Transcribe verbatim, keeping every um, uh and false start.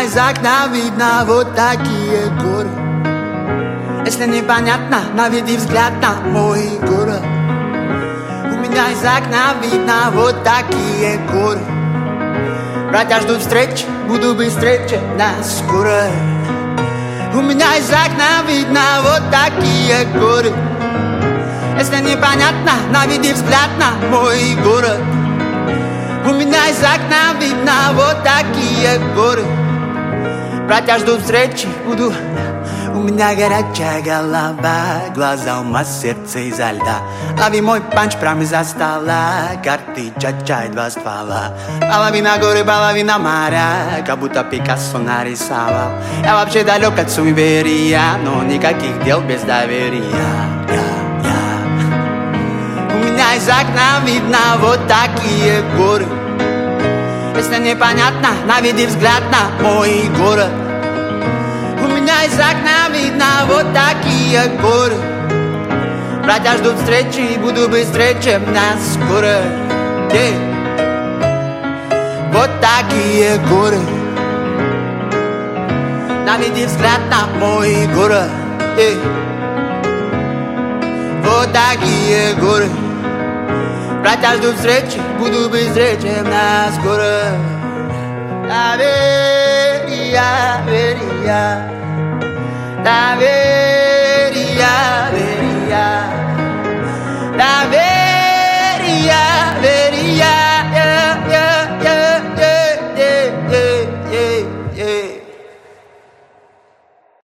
меня из окна видно вот такие горы. Если непонятно, наведи взгляд на мой город. У меня из окна видно вот такие горы. Братья ждут встреч, буду быстрее, чем нас скоро. У меня из окна видно вот такие горы. Если непонятно, наведи взгляд на мой город. У меня из окна видно вот такие горы. Братья ждут встречи, буду. У меня горячая голова, глаза ума, сердце изо льда. Лови мой панч прямо из-за стола, карты, чай, два ствола. Половина горы, половина моря, как будто Пикассо нарисовал. Я вообще далек от суеверия, но никаких дел без доверия. Я, я. У меня из окна видно вот такие горы. Если непонятно, наведи взгляд на мой город. У меня из окна видно вот такие горы. Братья ждут встречи, буду быстрее, чем нас скоро. Yeah. Вот такие горы. Наведи взгляд на мой город. Yeah. Вот такие горы. Братья ждут встречи, буду быстрее, чем нас скоро. Доверия, верия, доверия.